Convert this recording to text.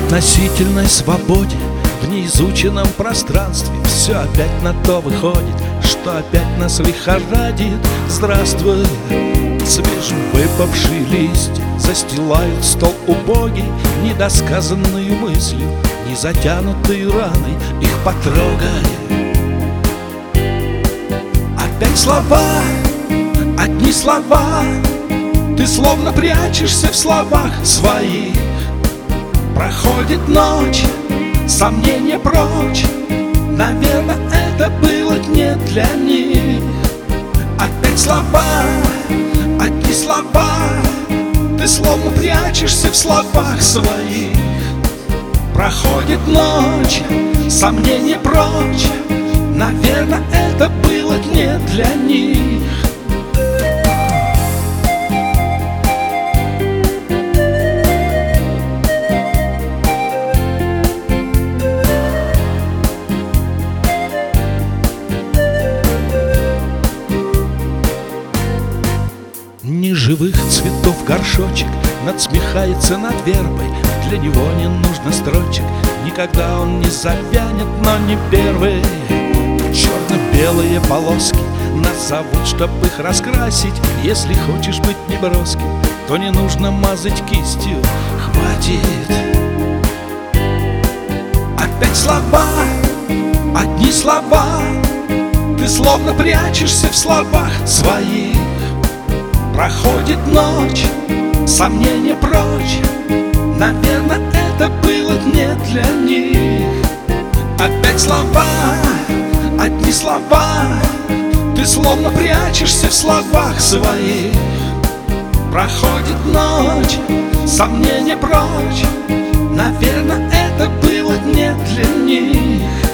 относительной свободе в неизученном пространстве все опять на то выходит, что опять нас лихорадит. Здравствуй, свежевыпавшие листья застилают стол убогий, недосказанную мыслью, не затянутые раной, их потрогай. Опять слова, одни слова, ты словно прячешься в словах своих. Проходит ночь, сомнения прочь, наверное, это было не для них. Опять слова, одни слова, ты словно прячешься в словах своих. Проходит ночь, сомнения прочь, наверное, это было не для них. Неживых цветов горшочек надсмехается над вербой. Для него не нужно строчек, никогда он не завянет, но не первый. Черно-белые полоски нас зовут, чтоб их раскрасить. Если хочешь быть неброским, то не нужно мазать кистью, хватит. Опять слова, одни слова, ты словно прячешься в словах своих. Проходит ночь, сомнения прочь, наверное, это было не для них. Опять слова, одни слова, ты словно прячешься в словах своих. Проходит ночь, сомнения прочь, наверное, это было не для них.